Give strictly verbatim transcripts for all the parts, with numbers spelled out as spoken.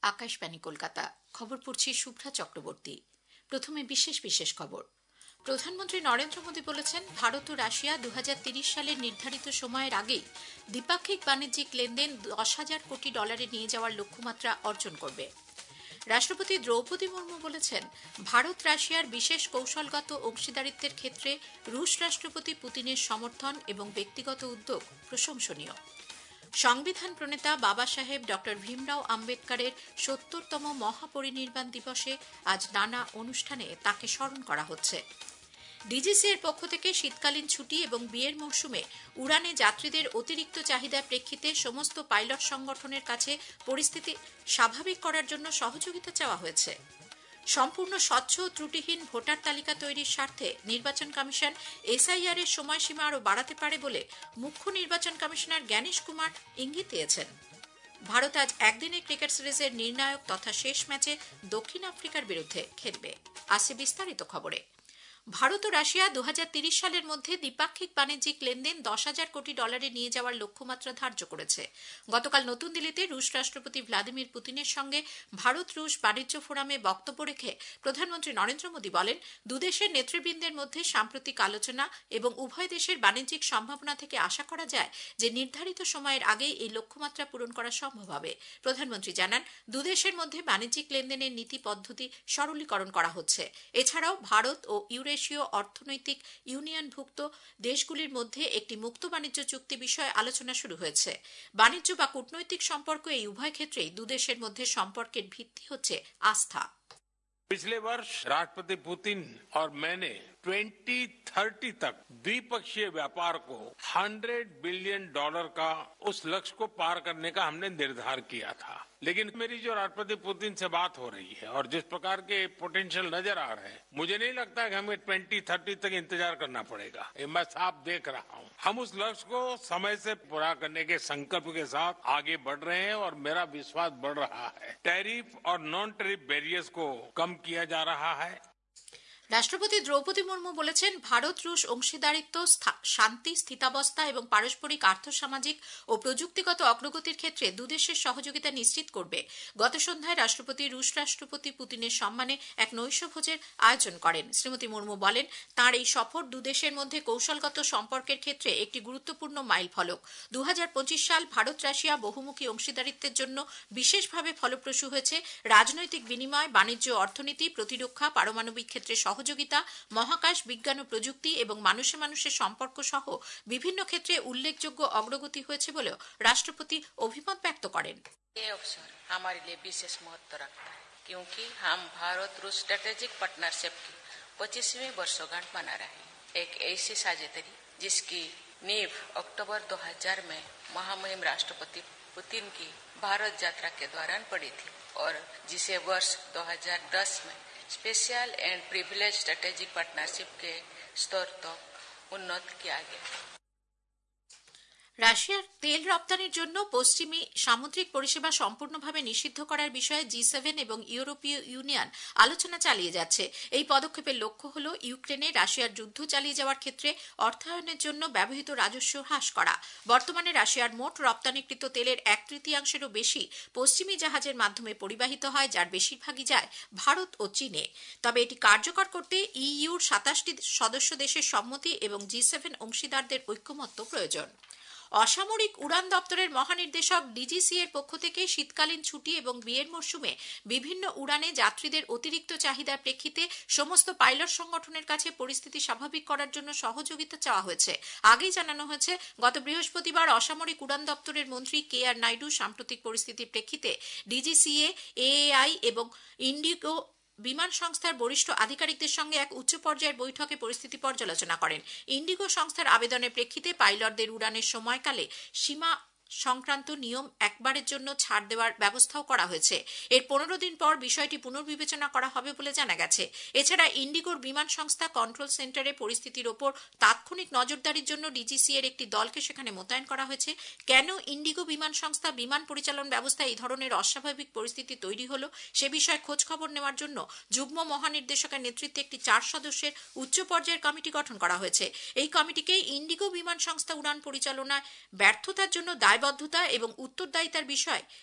আকাশবাণী কলকাতা। খবর পড়ছি শুভ্রা চক্রবর্তী। প্রথমে বিশেষ বিশেষ খবর। প্রধানমন্ত্রী নরেন্দ্র মোদী বলেছেন, ভারত ও রাশিয়া দু হাজার তিরিশ সালের নির্ধারিত সময়ের আগেই দ্বিপাক্ষিক বাণিজ্যিক লেনদেন দশ হাজার কোটি ডলারে নিয়ে যাওয়ার লক্ষ্যমাত্রা অর্জন করবে। রাষ্ট্রপতি দ্রৌপদী মুর্মু বলেছেন, ভারত রাশিয়ার বিশেষ কৌশলগত অংশীদারিত্বের ক্ষেত্রে রুশ রাষ্ট্রপতি পুতিনের সমর্থন এবং ব্যক্তিগত উদ্যোগ প্রশংসনীয়। সংবিধান প্রণেতা বাবা সাহেব ডক্টর ভীমরাও আম্বেদকরের সত্তরতম মহাপরিনির্বাণ দিবসে আজ নানা অনুষ্ঠানে তাকে স্মরণ করা হচ্ছে। ডিজিসি এর পক্ষ থেকে শীতকালীন ছুটি এবং বিয়ের মৌসুমে উড়ানে যাত্রীদের অতিরিক্ত চাহিদার প্রেক্ষিতে সমস্ত পাইলট সংগঠনের কাছে পরিস্থিতি স্বাভাবিক করার জন্য সহযোগিতা চাওয়া হয়েছে। সম্পূর্ণ স্বচ্ছ ও ত্রুটিহীন ভোটার তালিকা তৈরির স্বার্থে নির্বাচন কমিশন এসআইআর এর সময়সীমা আরও বাড়াতে পারে বলে মুখ্য নির্বাচন কমিশনার জ্ঞানেশ কুমার ইঙ্গিত দিয়েছেন। ভারত আজ একদিনের ক্রিকেট সিরিজের নির্ণায়ক তথা শেষ ম্যাচে দক্ষিণ আফ্রিকার বিরুদ্ধে খেলবে। আসছে বিস্তারিত খবরে। ভারত ও রাশিয়া দু হাজার তিরিশ সালের মধ্যে দ্বিপাক্ষিক বাণিজ্যিক লেনদেন দশ হাজার কোটি ডলারে নিয়ে যাওয়ার লক্ষ্যমাত্রা ধার্য করেছে। গতকাল নতুন দিল্লিতে রুশ রাষ্ট্রপতি ভ্লাদিমির পুতিনের সঙ্গে ভারত রুশ বাণিজ্য ফোরামে বক্তব্য রেখে প্রধানমন্ত্রী নরেন্দ্র মোদী বলেন, দুদেশের নেতৃবৃন্দের মধ্যে সাম্প্রতিক আলোচনা এবং উভয় দেশের বাণিজ্যিক সম্ভাবনা থেকে আশা করা যায় যে নির্ধারিত সময়ের আগেই এই লক্ষ্যমাত্রা পূরণ করা সম্ভব হবে। প্রধানমন্ত্রী জানান, দুদেশের মধ্যে বাণিজ্যিক লেনদেনের নীতি পদ্ধতি সরলীকরণ করা হচ্ছে। এছাড়াও ভারত ও ইউরে এশীয় অর্থনৈতিক ইউনিয়নভুক্ত দেশগুলির মধ্যে একটি মুক্ত বাণিজ্য চুক্তি বিষয়ে আলোচনা শুরু হয়েছে। বাণিজ্য বা কূটনৈতিক সম্পর্ক এই উভয় ক্ষেত্রেই দুদেশের মধ্যে সম্পর্কের ভিত্তি হচ্ছে আস্থা। पिछले वर्ष राष्ट्रपति पुतिन और मैंने ट्वेंटी थर्टी तक द्विपक्षीय व्यापार को हंड्रेड बिलियन डॉलर का उस लक्ष्य को पार करने का हमने निर्धार किया था। लेकिन मेरी जो राष्ट्रपति पुतिन से बात हो रही है और जिस प्रकार के पोटेंशियल नजर आ रहे हैं, मुझे नहीं लगता कि हमें ट्वेंटी थर्टी तक इंतजार करना पड़ेगा। ये मैं साफ देख रहा हूँ। हम उस लक्ष्य को समय से पूरा करने के संकल्प के साथ आगे बढ़ रहे हैं और मेरा विश्वास बढ़ रहा है। टैरिफ और नॉन टैरिफ बैरियर्स को कम किया जा रहा है। রাষ্ট্রপতি দ্রৌপদী মুর্মু বলেছেন, ভারত রুশ অংশীদারিত্ব শান্তি, স্থিতাবস্থা এবং পারস্পরিক আর্থসামাজিক ও প্রযুক্তিগত অগ্রগতির ক্ষেত্রে দুদেশের সহযোগিতা নিশ্চিত করবে। গত সন্ধ্যায় রাষ্ট্রপতি রুশ রাষ্ট্রপতি পুতিনের সম্মানে এক নৈশভোজের আয়োজন করেন। শ্রীমতী মুর্মু বলেন, তাঁর এই সফর দুদেশের মধ্যে কৌশলগত সম্পর্কের ক্ষেত্রে একটি গুরুত্বপূর্ণ মাইল ফলক। দু হাজার পঁচিশ সাল ভারত রাশিয়া বহুমুখী অংশীদারিত্বের জন্য বিশেষভাবে ফলপ্রসূ হয়েছে। রাজনৈতিক বিনিময়, বাণিজ্য, অর্থনীতি, প্রতিরক্ষা, পারমাণবিক ক্ষেত্রে সহযোগিতা, মহাকাশ, বিজ্ঞান ও প্রযুক্তি এবং মানুষে মানুষের সম্পর্ক সহ বিভিন্ন ক্ষেত্রে উল্লেখযোগ্য অগ্রগতি হয়েছে বলেও রাষ্ট্রপতি অভিমত ব্যক্ত করেন। ये अवसर हमारे लिए विशेष महत्व रखता है, क्योंकि हम भारत रूस स्ट्रेटेजिक पार्टनरशिप की पच्चीसवीं वर्षगांठ मना रहे हैं। एक ऐसी साझेदारी जिसकी नींव अक्टूबर दो हज़ार में महामहिम राष्ट्रपति पुतिन की भारत यात्रा के दौरान पड़ी थी और जिसे वर्ष दो हज़ार दस में special and privilege strategic partnership के स्तर तक उन्नत किया गया। রাশিয়ার তেল রপ্তানির জন্য পশ্চিমী সামুদ্রিক পরিষেবা সম্পূর্ণভাবে নিষিদ্ধ করার বিষয়ে জি সেভেন এবং ইউরোপীয় ইউনিয়ন আলোচনা চালিয়ে যাচ্ছে। এই পদক্ষেপের লক্ষ্য হল ইউক্রেনে রাশিয়ার যুদ্ধ চালিয়ে যাওয়ার ক্ষেত্রে অর্থায়নের জন্য ব্যবহৃত রাজস্ব হ্রাস করা। বর্তমানে রাশিয়ার মোট রপ্তানিকৃত তেলের এক তৃতীয়াংশেরও বেশি পশ্চিমী জাহাজের মাধ্যমে পরিবাহিত হয়, যার বেশিরভাগই যায় ভারত ও চীনে। তবে এটি কার্যকর করতে ইইউর সাতাশটি সদস্য দেশের সম্মতি এবং জি সেভেন অংশীদারদের ঐকমত্য প্রয়োজন। অসামরিক উড়ান দপ্তরের মহানির্দেশক ডিজিসি এর পক্ষ থেকে শীতকালীন ছুটি এবং বিয়ের মরশুমে বিভিন্ন উড়ানে যাত্রীদের অতিরিক্ত চাহিদার প্রেক্ষিতে সমস্ত পাইলট সংগঠনের কাছে পরিস্থিতি স্বাভাবিক করার জন্য সহযোগিতা চাওয়া হয়েছে। আগেই জানানো হয়েছে, গত বৃহস্পতিবার অসামরিক উড়ান দপ্তরের মন্ত্রী কে আর নাইডু সাম্প্রতিক পরিস্থিতির প্রেক্ষিতে ডিজিসিএ, এএআই এবং ইন্ডিগো বিমান সংস্থার বরিষ্ঠ আধিকারিকদের সঙ্গে এক উচ্চ পর্যায়ের বৈঠকে পরিস্থিতি পর্যালোচনা করেন। ইন্ডিগো সংস্থার আবেদনের প্রেক্ষিতে পাইলটদের উড়ানের সময়কালে সীমা সংক্রান্ত নিয়ম একবারের জন্য ছাড় দেওয়ার ব্যবস্থাও করা হয়েছে। এর পনেরো দিন পর বিষয়টি পুনর্বিবেচনা করা হবে বলে জানা গেছে। এছাড়া ইন্ডিগোর বিমান সংস্থা কন্ট্রোল সেন্টারে পরিস্থিতির ওপর তাৎক্ষণিক নজরদারির জন্য ডিজিসি এর একটি দলকে সেখানে মোতায়েন করা হয়েছে। কেন ইন্ডিগো বিমান সংস্থা বিমান পরিচালন ব্যবস্থায় এই ধরনের অস্বাভাবিক পরিস্থিতি তৈরি হলো সে বিষয়ে খোঁজ খবর নেওয়ার জন্য যুগ্ম মহানির্দেশকের নেতৃত্বে একটি চার সদস্যের উচ্চ পর্যায়ের কমিটি গঠন করা হয়েছে। এই কমিটিকে ইন্ডিগো বিমান সংস্থা উড়ান পরিচালনায় ব্যর্থতার জন্য দায়বদ্ধতা এবং উত্তরদায়িতার বিষয়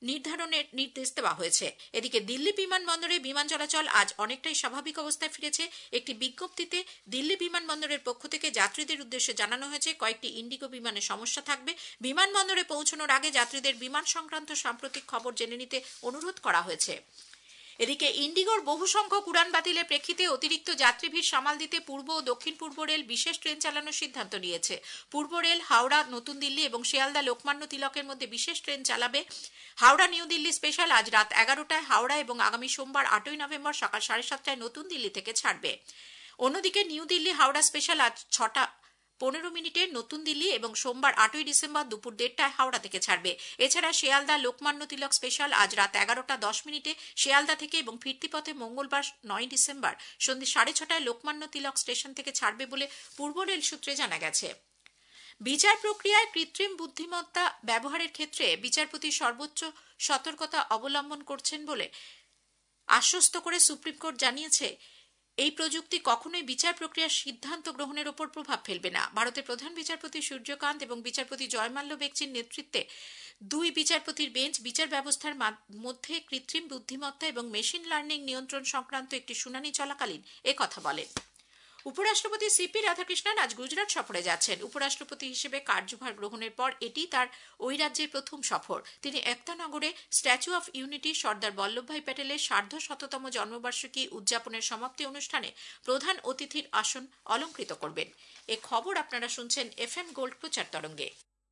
নির্ধারণের নির্দেশ দেওয়া হয়েছে। এদিকে দিল্লি বিমানবন্দরে বিমান চলাচল আজ অনেকটাই স্বাভাবিক অবস্থায় ফিরেছে। একটি বিজ্ঞপ্তিতে দিল্লি বিমানবন্দরের পক্ষ থেকে যাত্রীদের উদ্দেশ্যে জানানো হয়েছে কয়েকটি ইন্ডিগো বিমানে সমস্যা থাকবে। বিমানবন্দরে পৌঁছানোর আগে যাত্রীদের বিমান সংক্রান্ত সাম্প্রতিক খবর জেনে নিতে অনুরোধ করা হয়েছে। এদিকে ইন্ডিগোর বহু সংখ্যক উড়ান বাতিলের প্রেক্ষিতে অতিরিক্ত যাত্রী ভিড় সামাল দিতে পূর্ব ও দক্ষিণ পূর্ব রেল বিশেষ ট্রেন চালানোর সিদ্ধান্ত নিয়েছে। পূর্ব রেল হাওড়া নতুন দিল্লি এবং শিয়ালদা লোকমান্য তিলকের মধ্যে বিশেষ ট্রেন চালাবে। হাওড়া নিউ দিল্লি স্পেশাল আজ রাত এগারোটায় হাওড়া এবং আগামী সোমবার আটই নভেম্বর সকাল সাড়ে সাতটায় নতুন দিল্লি থেকে ছাড়বে। অন্যদিকে নিউ দিল্লি হাওড়া স্পেশাল আজ ছটা পনেরো মিনিটে নতুন দিল্লি এবং সোমবার আটই ডিসেম্বর দুপুর দেড়টায় হাওড়া থেকে ছাড়বে। এছাড়া শিয়ালদা লোকমান্য তিলক স্পেশাল আজ রাত এগারোটা দশ মিনিটে শিয়ালদা থেকে এবং ফিরতি পথে মঙ্গলবার নয় ডিসেম্বর সন্ধ্যে সাড়ে ছটায় লোকমান্য তিলক স্টেশন থেকে ছাড়বে বলে পূর্ব রেল সূত্রে জানা গেছে। বিচার প্রক্রিয়ায় কৃত্রিম বুদ্ধিমত্তা ব্যবহারের ক্ষেত্রে বিচারপতি সর্বোচ্চ সতর্কতা অবলম্বন করছেন বলে আশ্বস্ত করে সুপ্রিম কোর্ট জানিয়েছে, এই প্রযুক্তি কখনোই বিচার প্রক্রিয়ার সিদ্ধান্ত গ্রহণের উপর প্রভাব ফেলবে না। ভারতের প্রধান বিচারপতি সূর্যকান্ত এবং বিচারপতি জয়মাল্য বেগচির নেতৃত্বে দুই বিচারপতির বেঞ্চ বিচার ব্যবস্থার মধ্যে কৃত্রিম বুদ্ধিমত্তা এবং মেশিন লার্নিং নিয়ন্ত্রণ সংক্রান্ত একটি শুনানি চলাকালীন একথা বলেন। উপরাষ্ট্রপতি সিপি রাধাকৃষ্ণন আজ গুজরাট সফরে যাচ্ছেন। উপরাষ্ট্রপতি হিসেবে কার্যভার গ্রহণের পর এটি তার ওই রাজ্যের প্রথম সফর। তিনি একতানগরে statue of unity Sardar Vallabhbhai প্যাটেলের সার্ধ শততম জন্মবার্ষিকী উদযাপনের সমাপ্তি অনুষ্ঠানে প্রধান অতিথির আসন অলঙ্কৃত করবেন। এ খবর আপনারা শুনছেন এফ এম গোল্ড প্রচার তরঙ্গে।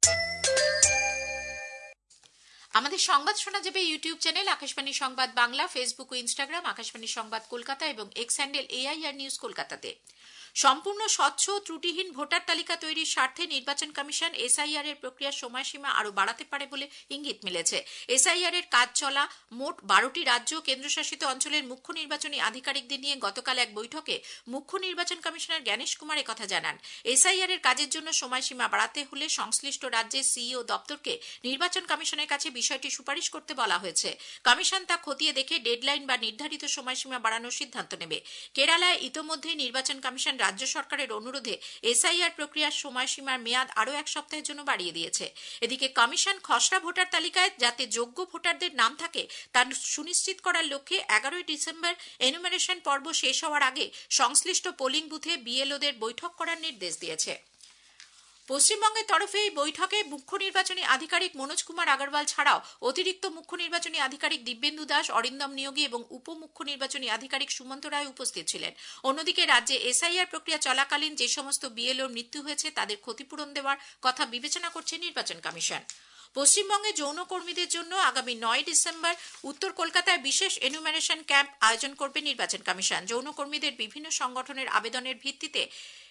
আমাদের সংবাদ শোনা যাবে ইউটিউব চ্যানেল আকাশবাণী সংবাদ বাংলা, ফেসবুক ও ইনস্টাগ্রাম আকাশবাণী সংবাদ কলকাতা এবং এক্স হ্যান্ডেল এআইআর নিউজ কলকাতাতে। সম্পূর্ণ স্বচ্ছ ত্রুটিহীন ভোটার তালিকা তৈরির স্বার্থে নির্বাচন কমিশন এসআইআর এর প্রক্রিয়ার সময়সীমা আরও বাড়াতে পারে বলে ইঙ্গিত মিলেছে। এসআইআর এর কাজ চলা মোট বারোটি রাজ্য কেন্দ্রশাসিত অঞ্চলের মুখ্য নির্বাচনী আধিকারিকদের নিয়ে গতকাল এক বৈঠকে মুখ্য নির্বাচন কমিশনার জ্ঞানেশ কুমার একথা জানান। এসআইআর এর কাজের জন্য সময়সীমা বাড়াতে হলে সংশ্লিষ্ট রাজ্যের সিইও দপ্তরকে নির্বাচন কমিশনের কাছে বিষয়টি সুপারিশ করতে বলা হয়েছে। কমিশন তা খতিয়ে দেখে ডেডলাইন বা নির্ধারিত সময়সীমা বাড়ানোর সিদ্ধান্ত নেবে। কেরালায় ইতোমধ্যেই নির্বাচন কমিশন রাজ্য সরকারের অনুরোধে এসআইআর প্রক্রিয়ার সময়সীমার মেয়াদ আরও এক সপ্তাহের জন্য বাড়িয়ে দিয়েছে। এদিকে কমিশন খসড়া ভোটার তালিকায় যাতে যোগ্য ভোটারদের নাম থাকে তা সুনিশ্চিত করার লক্ষ্যে এগারোই ডিসেম্বর এনুমারেশন পর্ব শেষ হওয়ার আগে সংশ্লিষ্ট পোলিং বুথে বিএলওদের বৈঠক করার নির্দেশ দিয়েছে। পশ্চিমবঙ্গের তরফে এই বৈঠকে মুখ্য নির্বাচনী আধিকারিক মনোজ কুমার আগরওয়াল ছাড়াও অতিরিক্ত মুখ্য নির্বাচনী আধিকারিক দিব্যেন্দু দাস, অরিন্দম নিয়োগী এবং উপ মুখ্য নির্বাচনী আধিকারিক সুমন্ত রায় উপস্থিত ছিলেন। অন্যদিকে রাজ্যে এসআইআর প্রক্রিয়া চলাকালীন যে সমস্ত বিএলওর মৃত্যু হয়েছে তাদের ক্ষতিপূরণ দেওয়ার কথা বিবেচনা করছে নির্বাচন কমিশন। পশ্চিমবঙ্গে যৌনকর্মীদের জন্য আগামী নয় ডিসেম্বর উত্তর কলকাতায় বিশেষ এনুমারেশন ক্যাম্প আয়োজন করবে নির্বাচন কমিশন। যৌনকর্মীদের বিভিন্ন সংগঠনের আবেদনের ভিত্তিতে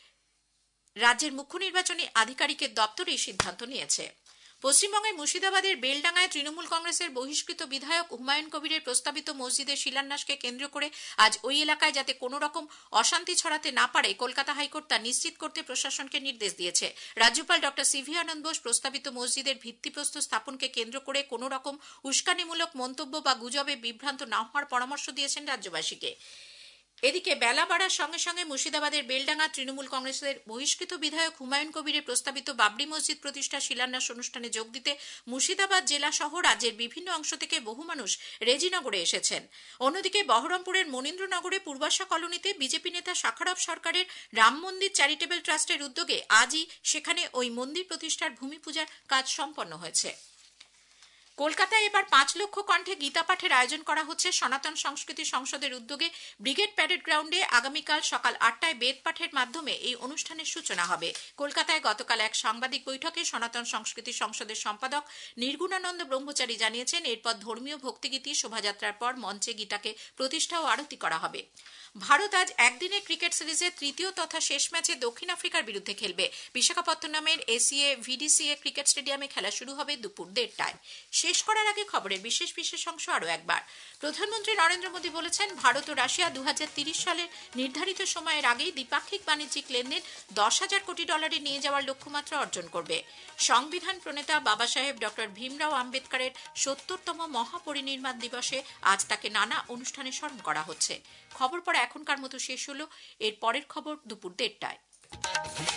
রাজ্যের মুখ্য নির্বাচনী আধিকারিকের দপ্তর এই সিদ্ধান্ত নিয়েছে। পশ্চিমবঙ্গের মুর্শিদাবাদের বেলডাঙ্গায় তৃণমূল কংগ্রেসের বহিষ্কৃত বিধায়ক হুমায়ুন কবিরের প্রস্তাবিত মসজিদের শিলান্যাসকে কেন্দ্র করে আজ ওই এলাকায় যাতে কোনো রকম অশান্তি ছড়াতে না পারে কলকাতা হাইকোর্ট তা নিশ্চিত করতে প্রশাসনকে নির্দেশ দিয়েছে। রাজ্যপাল ডক্টর সিভি আনন্দ বোস প্রস্তাবিত মসজিদের ভিত্তিপ্রস্তর স্থাপনকে কেন্দ্র করে কোনো রকম উস্কানিমূলক মন্তব্য বা গুজবে বিভ্রান্ত না হওয়ার পরামর্শ দিয়েছেন রাজ্যবাসীকে। এদিকে বেলা বাড়ার সঙ্গে সঙ্গে মুর্শিদাবাদের বেলডাঙ্গা তৃণমূল কংগ্রেসের বহিষ্কৃত বিধায়ক হুমায়ুন কবিরের প্রস্তাবিত বাবরি মসজিদ প্রতিষ্ঠা শিলান্যাস অনুষ্ঠানে যোগ দিতে মুর্শিদাবাদ জেলা সহ রাজ্যের বিভিন্ন অংশ থেকে বহু মানুষ রেজিনগরে এসেছেন। অন্যদিকে বহরমপুরের মনীন্দ্রনগরে পূর্বাশা কলোনিতে বিজেপি নেতা শাখারব সরকারের রাম মন্দির চ্যারিটেবল ট্রাস্টের উদ্যোগে আজই সেখানে ওই মন্দির প্রতিষ্ঠার ভূমি পূজার কাজ সম্পন্ন হয়েছে। কলকাতায় এবার পাঁচ লক্ষ কণ্ঠে গীতা পাঠের আয়োজন করা হচ্ছে। সনাতন সংস্কৃতি সংসদের উদ্যোগে ব্রিগেড প্যারেড গ্রাউন্ডে আগামীকাল সকাল আটটায় বেদ পাঠের মাধ্যমে এই অনুষ্ঠানের সূচনা হবে। কলকাতায় গতকাল এক সাংবাদিক বৈঠকে সনাতন সংস্কৃতি সংসদের সম্পাদক নির্গুণানন্দ ব্রহ্মচারী জানিয়েছেন, এরপর ধর্মীয় ভক্তিগীতি শোভাযাত্রার পর মঞ্চে গীতাকে প্রতিষ্ঠা ও আরতি করা হবে। ভারত আজ একদিনের ক্রিকেট সিরিজের তৃতীয় তথা শেষ ম্যাচে দক্ষিণ আফ্রিকার বিরুদ্ধে খেলবে। বিশাখাপত্তনমের এসিএ ভিডিসিএ ক্রিকেট স্টেডিয়ামে খেলা শুরু হবে দুপুর দেড়টায়। শেষ করার আগে খবরের বিশেষ বিশেষ অংশ আরও একবার। প্রধানমন্ত্রী নরেন্দ্র মোদী বলেছেন, ভারত ও রাশিয়া দু হাজার তিরিশ সালের নির্ধারিত সময়ের আগেই দ্বিপাক্ষিক বাণিজ্যিক লেনদেন দশ হাজার কোটি ডলারে নিয়ে যাওয়ার লক্ষ্যমাত্রা অর্জন করবে। সংবিধান প্রণেতা বাবা সাহেব ডক্টর ভীমরাও আম্বেদকরের সত্তরতম মহাপরিনির্বাণ দিবসে আজ তাকে নানা অনুষ্ঠানে স্মরণ করা হচ্ছে। খবর পড়া এখনকার মতো শেষ হলো। এর পরের খবর দুপুর দেড়টায়।